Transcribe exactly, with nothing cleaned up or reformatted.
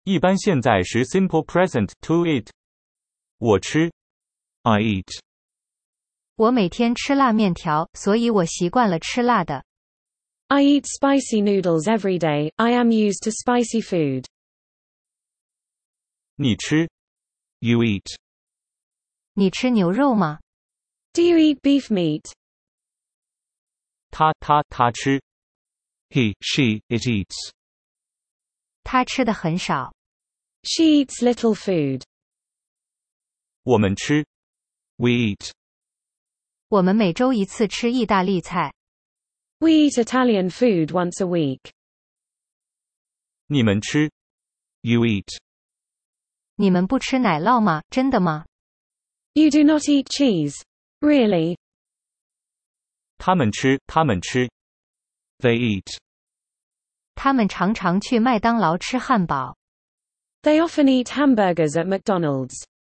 一般现在时 simple present to eat。我吃。 I eat. 我每天吃辣面条，所以我习惯了吃辣的。 I eat spicy noodles every day. I am used to spicy food. 你吃。 You eat. 你吃牛肉吗？ Do you eat beef meat? 他他他吃。 He, she, it eats. 他吃的很少。 She eats little food. 我们吃。 We eat. 我们每周一次吃意大利菜。 We eat Italian food once a week. 你们吃。 You eat. 你们不吃奶酪吗？真的吗？ You do not eat cheese. Really? 他们吃，他们吃。 They eat. 他们常常去麦当劳吃汉堡。 They often eat hamburgers at McDonald's.